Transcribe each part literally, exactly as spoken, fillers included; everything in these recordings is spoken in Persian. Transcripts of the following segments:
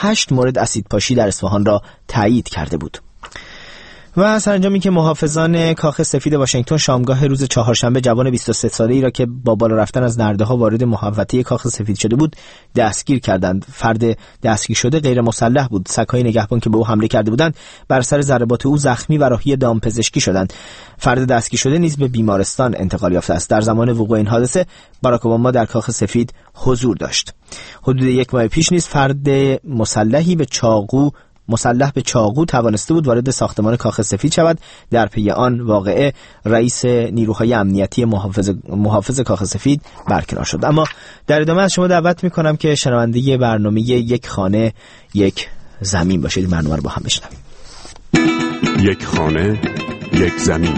هشت مورد اسیدپاشی در اصفهان را تایید کرده بود. و سرانجامی که محافظان کاخ سفید واشنگتن شامگاه روز چهارشنبه جوان بیست و سه ساله‌ای را که با بالا رفتن از نرده‌ها وارد محوطه کاخ سفید شده بود دستگیر کردند. فرد دستگیر شده غیر مسلح بود. سگ‌های نگهبان که به او حمله کرده بودند بر سر ضربات او زخمی و راهی دامپزشکی شدند. فرد دستگیر شده نیز به بیمارستان انتقال یافته است. در زمان وقوع این حادثه باراک اوباما در کاخ سفید حضور داشت. حدود یک ماه پیش نیز فرد مسلحی به چاقو مسلح به چاقو توانسته بود وارد ساختمان کاخ سفید شود. در پی آن واقعه رئیس نیروهای امنیتی محافظ محافظ کاخ سفید برکنار شد. اما در ادامه از شما دعوت می‌کنم که شنونده برنامه یک خانه یک زمین باشید. برنامه رو با هم بشنویم. یک خانه یک زمین.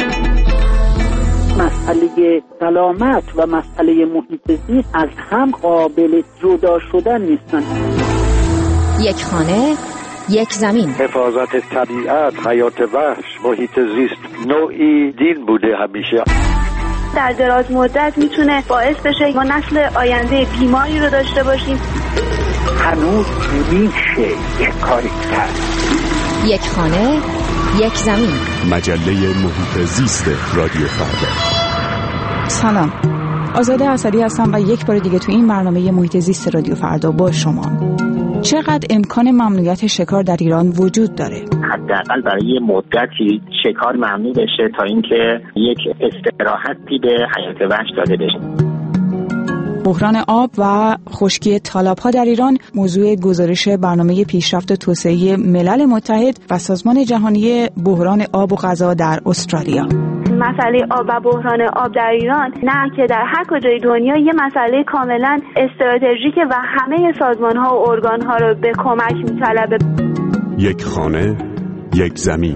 مسئله سلامت و مسئله محیط زیست از هم قابل جدا شدن نیستند. یک خانه یک زمین. حفاظت طبیعت، حیات وحش، محیط زیست نوعی دین بوده همیشه. در دراز مدت میتونه باعث بشه ما نسل آینده بیماری رو داشته باشیم. هنوز میشه یک کاری کرد. یک خانه یک زمین. مجله محیط زیست رادیو فردا. سلام، آزاده اسدی هستم و یک بار دیگه تو این برنامه محیط زیست رادیو فردا با شما. چقدر امکان ممنوعیت شکار در ایران وجود داره؟ حداقل برای مدتی شکار ممنوع بشه تا اینکه یک استراحتی به حیات وحش داده بشه. بحران آب و خشکی تالاب‌ها در ایران موضوع گزارش برنامه پیشرفت توسعه ملل متحد و سازمان جهانی بحران آب و غذا در استرالیا. مسئله آب و بحران آب در ایران نه که در هر کجای دنیا یه مسئله کاملا استراتژیکه و همه سازمان‌ها و ارگان‌ها رو به کمک می‌طلبه. یک خانه یک زمین.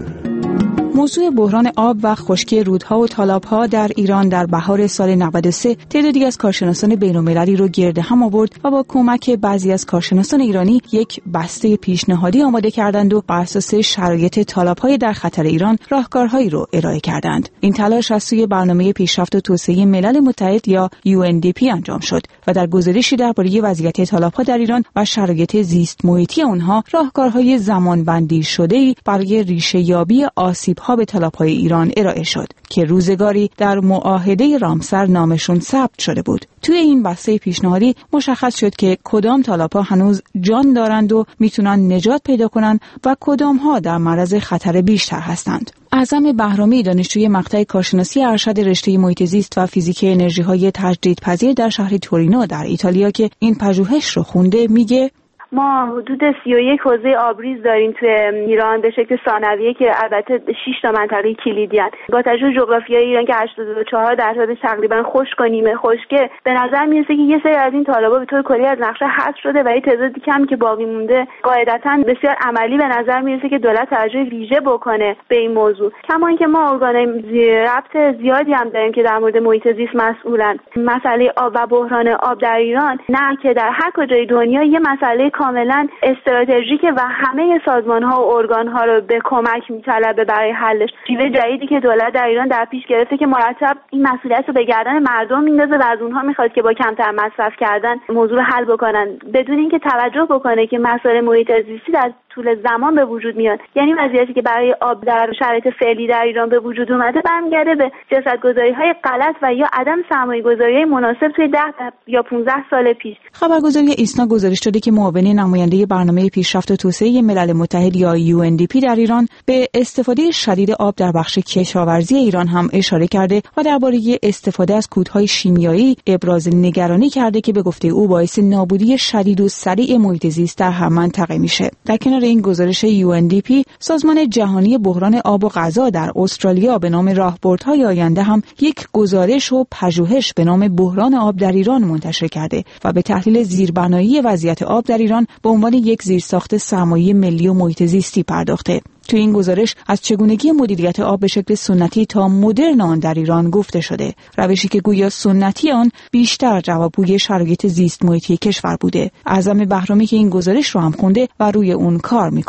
موضوع بحران آب و خشکی رودها و تالاب‌ها در ایران در بهار سال نود و سه تعدادی از کارشناسان بین‌المللی رو گرد هم آورد و با کمک بعضی از کارشناسان ایرانی یک بسته پیشنهادی آماده کردند و بر اساس شرایط تالاب‌های در خطر ایران راهکارهایی رو ارائه کردند. این تلاش از سوی برنامه پیشرفت و توسعه ملل متحد یا یو ان دی پی انجام شد و در گزارشی درباره وضعیت تالاب‌ها در ایران و شرایط زیست محیطی آنها راهکارهای زمانبندی شده‌ای برای ریشه‌یابی آسیب ها به تالاب‌های ایران ارائه شد که روزگاری در معاهده رامسر نامشون ثبت شده بود. توی این بسته پیشنهادی مشخص شد که کدام تالاب‌ها هنوز جان دارند و میتونن نجات پیدا کنن و کدام‌ها در معرض خطر بیشتر هستند. اعظم بهرامی، دانشجوی مقطع کارشناسی ارشد رشته محیط زیست و فیزیک انرژی‌های تجدیدپذیر در شهر تورینو در ایتالیا که این پژوهش رو خونده میگه ما حدود سی و یک حوزه آبریز داریم توی ایران به شکل ثانویه که البته شش تا منطقه کلیدی هستند. با توجه به جغرافیای ایران که هشتاد و چهار درصد تقریبا خشک و نیمه خشکه، به نظر میرسه که یه سری از این تالاب‌ها به طور کلی از نقشه حذف شده و یه تعدادی کم که باقی مونده قاعدتاً بسیار عملی به نظر میرسه که دولت توجه ویژه بکنه به این موضوع. کما اینکه ما ارگان‌های ربط زیادی هم داریم که در مورد محیط زیست مسئولن. مسئله آب و بحران آب در ایران نه که در هر کجای دنیا یه مسئله کاملا استراتژیکه و همه سازمان‌ها و ارگان‌ها رو به کمک می‌طلبه برای حلش. شیوه جدیدی که دولت در ایران در پیش گرفته که مرتب این مسئولیت رو به گردن مردم میندازه و از اونها میخواد که با کمتر مصرف کردن موضوع رو حل بکنن بدون اینکه توجه بکنه که مسائل محیط زیستی در طول زمان به وجود میاد. یعنی وضعیتی که برای آب در شرایط فعلی در ایران به وجود اومده برمیگرده به سیاست‌گذاری‌های غلط و یا عدم سرمایه‌گذاری مناسب توی ده یا پانزده سال پیش. خبرگزاری ایسنا گزارش داده که معاون نماینده برنامه پیشرفت و توسعه ملل متحد یا یو ان دی پی در ایران به استفاده شدید آب در بخش کشاورزی ایران هم اشاره کرده و درباره استفاده از کودهای شیمیایی ابراز نگرانی کرده که به گفته او باعث نابودی شدید و سریع محیط زیست در هر منطقه میشه. در کنار این گزارش یو ان دی پی، سازمان جهانی بحران آب و غذا در استرالیا به نام راهبردهای آینده هم یک گزارش و پژوهش به نام بحران آب در ایران منتشر کرده و به تحلیل زیربنایی وضعیت آب در ایران به عنوان یک زیرساخت سرمایه ملی و محیط زیستی پرداخته. تو این گزارش از چگونگی مدیریت آب به شکل سنتی تا مدرن آن در ایران گفته شده، روشی که گویا سنتی آن بیشتر جوابگوی شرایط زیست محیطی کشور بوده. اعظم بهرامی که این گزارش رو هم خونده و روی اون کار میکنه.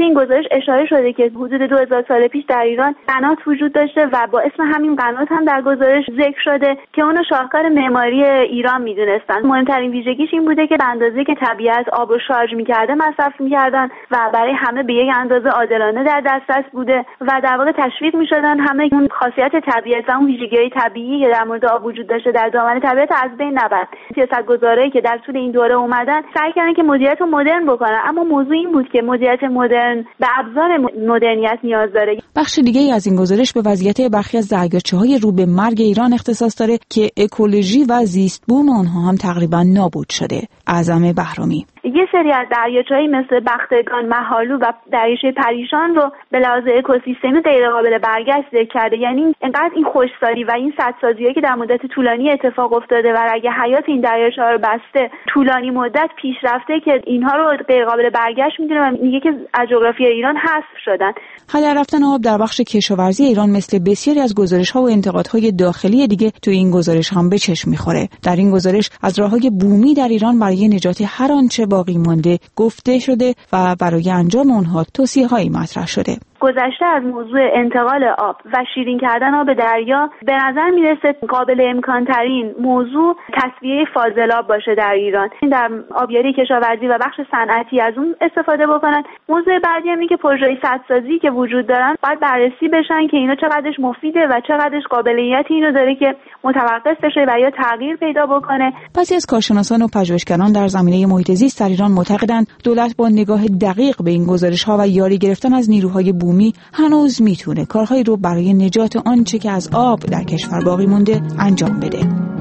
توی این گزارش اشاره شده که حدود دو هزار سال پیش در ایران قنات وجود داشته و با اسم همین قنات هم در گزارش ذکر شده که اونو شاهکار معماری ایران میدونستن. مهمترین ویژگیش این بوده که به اندازه‌ای که طبیعت آب رو شارژ می‌کرده مصرف می‌کردن و برای همه به یک اندازه عادلانه در دسترس بوده و در واقع تشویق می‌شدن همه اون خاصیت طبیعت و اون ویژگی‌های طبیعی که در مورد آب وجود داشته در دامن طبیعت از بین نبرد. سیاست‌گذارایی که در طول این دوره اومدن سعی کردن که مدیریت رو مدرن بکنن، اما موضوع این بود که مدیریت مدرن به ابزار مدرنیت نیاز داره. بخش دیگه‌ای از این گزارش به وضعیت برخی از دریاچه‌های رو به مرگ ایران اختصاص داره که اکولوژی و زیست بوم آنها هم تقریبا نابود شده. اعظم بهرامی: یه سری از دریاچه‌هایی مثل بختگان، مهالو و دریاچه پریشان رو به لحاظ اکوسیستمی غیر قابل برگشت ذکر کرده. یعنی اینقدر این خشکسالی و این سدسازی‌هایی که در مدت طولانی اتفاق افتاده و اگه حیات این دریاچه‌ها رو بسته طولانی مدت پیش رفته که اینها رو غیر قابل برگشت می‌دونه و میگه که از جغرافی ایران حذف شدن. هدر رفتن آب در بخش کشاورزی ایران مثل بسیاری از گزارش‌ها و انتقادهای داخلی دیگه تو این گزارش هم به چشم می‌خوره. در این گزارش از راه‌های بومی در ایران برای نجات هر آنچه باقی مانده گفته شده و برای انجام اونها توصیه‌هایی مطرح شده. گذشته از موضوع انتقال آب و شیرین کردن آب دریا به نظر میرسه قابل امکان ترین موضوع تصفیه فاضلاب باشه در ایران. در آبیاری کشاورزی و بخش صنعتی از اون استفاده بکنن. موضوع بعدی هم اینه که پروژه‌های سدسازی که وجود دارن باید بررسی بشن که اینا چقدرش مفیده و چقدرش قابلیت اینو داره که متوقف بشه و یا تغییر پیدا بکنه. بعضی از کارشناسان و پژوهشگران در زمینه محیط زیست در ایران معتقدند دولت با نگاه دقیق به این گزارش‌ها و یاری گرفتن از نیروهای بومی هنوز میتونه کارهایی رو برای نجات آنچه که از آب در کشور باقی مونده انجام بده.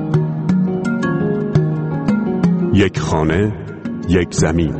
یک خانه، یک زمین.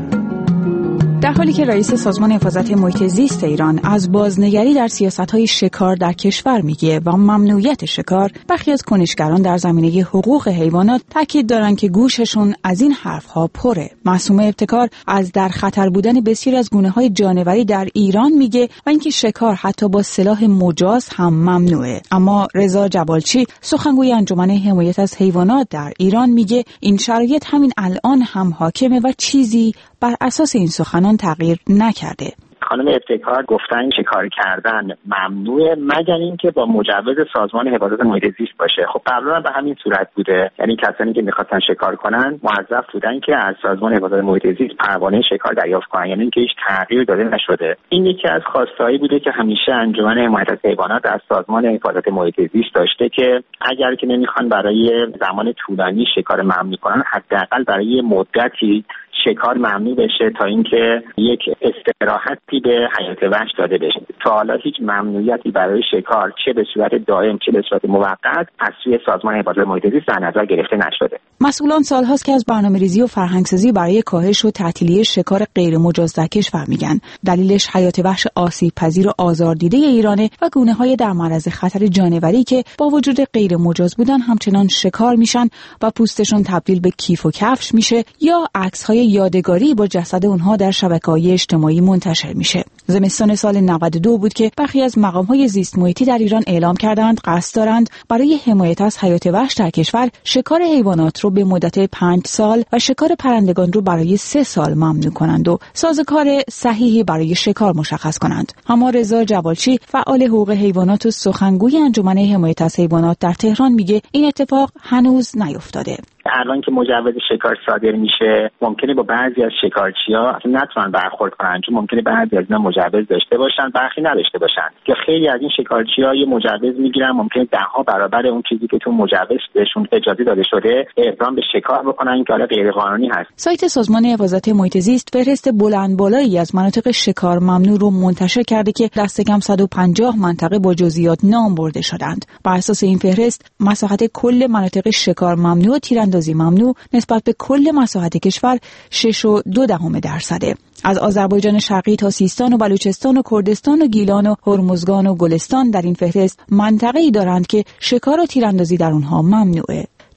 در حالی که رئیس سازمان حفاظت محیط زیست ایران از بازنگری در سیاست‌های شکار در کشور میگه و ممنوعیت شکار، برخی از کنشگران در زمینه حقوق حیوانات تاکید دارن که گوششون از این حرف‌ها پره. معصومه ابتکار از در خطر بودن بسیاری از گونه‌های جانوری در ایران میگه و اینکه شکار حتی با سلاح مجاز هم ممنوعه. اما رضا جبالچی، سخنگوی انجمن حمایت از حیوانات در ایران، میگه این شرایط همین الان هم حاکمه و چیزی بر اساس این سخنان تغییر نکرده. خانم ابتکار گفتن شکار کردن ممنوعه مگر اینکه با مجوز سازمان حفاظت محیط زیست باشه. خب قبلا به همین صورت بوده، یعنی کسانی که می‌خواستن شکار کنن موظف بودن که از سازمان حفاظت محیط زیست پروانه شکار دریافت کنن، یعنی اینکه هیچ تغییر داده نشده. این یکی از خواستهایی بوده که همیشه انجمن حمایت از حیوانات از سازمان حفاظت محیط زیست داشته که اگر که نمیخوان برای زمان طولانی شکار ممنوع کنن، حداقل برای مدتی شکار ممنوع بشه تا اینکه یک استراحتی به حیات وحش داده بشه. تا حالا هیچ ممنوعیتی برای شکار چه به صورت دائم چه به صورت موقت از سوی سازمان حفاظت محیط زیست در نظر گرفته نشده. مسئولان سالهاست که از برنامه‌ریزی و فرهنگسازی برای کاهش و تعطیلی شکار غیر مجاز در کشور میگن. دلیلش حیات وحش آسیب پذیر و آزاردیده ایرانه و گونه‌های در معرض خطر جانوری که با وجود غیر مجاز بودن همچنان شکار میشن و پوستشون تبدیل به کیف و کفش میشه یا عکس‌های یادگاری با جسد اونها در شبکه‌های اجتماعی منتشر میشه. زمستان سال نود و دو بود که برخی از مقام‌های زیست محیطی در ایران اعلام کردند قصد دارند برای حمایت از حیات وحش در کشور شکار حیوانات رو به مدت پنج سال و شکار پرندگان رو برای سه سال ممنوع کنند و سازوکار صحیحی برای شکار مشخص کنند. اما رضا جبالچی، فعال حقوق حیوانات و سخنگوی انجمن حمایت از حیوانات در تهران، میگه این اتفاق هنوز نیفتاده. الان که مجوز شکار صادر میشه ممکنه با بعضی از شکارچی‌ها اصلا نتونن برخورد کنن، چون ممکنه بعضی از اینا مجوز داشته باشن برخی نداشته باشن، که خیلی از این شکارچی‌ها یه مجوز میگیرن ممکنه ده ها برابر اون چیزی که تو مجوز بهشون اجازه داده شده اقدام به شکار بکنن که حالا غیر قانونی هست. سایت سازمان حفاظت محیط زیست فهرست بلند بالایی از مناطق شکار ممنوع رو منتشر کرده که دست کم صد و پنجاه منطقه با جزئیات نام برده شدند. بر اساس این فهرست مساحت کل مناطق شکار ممنوع تیراندازی ممنوع نسبت به کل مساحت کشور شش و دو دهم درصده. از آذربایجان شرقی تا سیستان و بلوچستان و کردستان و گیلان و هرمزگان و گلستان در این فهرست منطقه‌ای دارند که شکار و تیراندازی در اونها ممنوعه.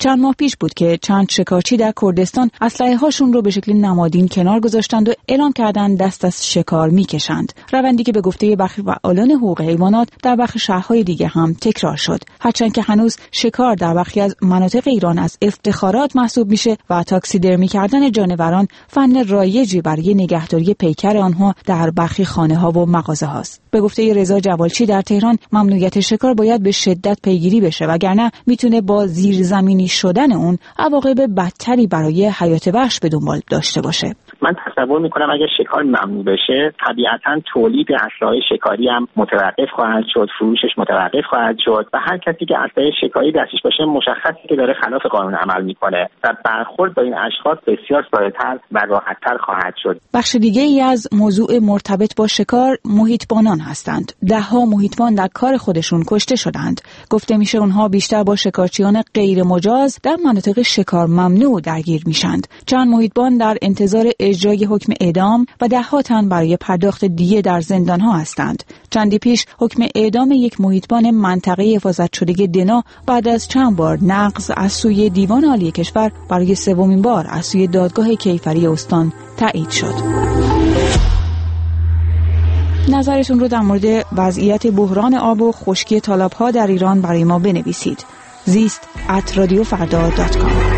چند ماه پیش بود که چند شکارچی در کردستان اسلحه هاشون رو به شکل نمادین کنار گذاشتند و اعلام کردند دست از شکار میکشند. روندی که به گفته برخی فعالان حقوق حیوانات در برخی شهرهای دیگه هم تکرار شد. هرچند که هنوز شکار در برخی از مناطق ایران از افتخارات محسوب میشه و تاکسیدرمی کردن جانوران فن رایجی برای نگهداری پیکر آنها در برخی خانه‌ها و مغازه هاست. به گفته رضا جوالچی در تهران ممنوعیت شکار باید به شدت پیگیری بشه وگرنه میتونه با زیرزمینی شدن اون عواقب بدتری برای حیات وحش به دنبال داشته باشه. من تصور میکنم اگر شکار ممنوع بشه طبیعتاً تولید اسلحه شکاری هم متوقف خواهد شد، فروشش متوقف خواهد شد و هر کسی که اسلحه شکاری دستش باشه مشخصه که داره خلاف قانون عمل میکنه و برخورد با این اشخاص بسیار ساده‌تر و راحت‌تر خواهد شد. بخش دیگه ای از موضوع مرتبط با شکار محیطبانان هستند. ده‌ها محیطبان در کار خودشون کشته شدند. گفته میشه اونها بیشتر با شکارچیان غیر مجاز در مناطق شکار ممنوع درگیر میشند. چند محیطبان در انتظار اجرای حکم اعدام و ده‌ها تن برای پرداخت دیه در زندان‌ها هستند. چندی پیش حکم اعدام یک محیطبان منطقه حفاظت شده دنا بعد از چند بار نقض از سوی دیوان عالی کشور برای سومین بار از سوی دادگاه کیفری استان تایید شد. نظرتون رو در مورد وضعیت بحران آب و خشکی تالاب‌ها در ایران برای ما بنویسید. زیست ات رادیو فردا دات کام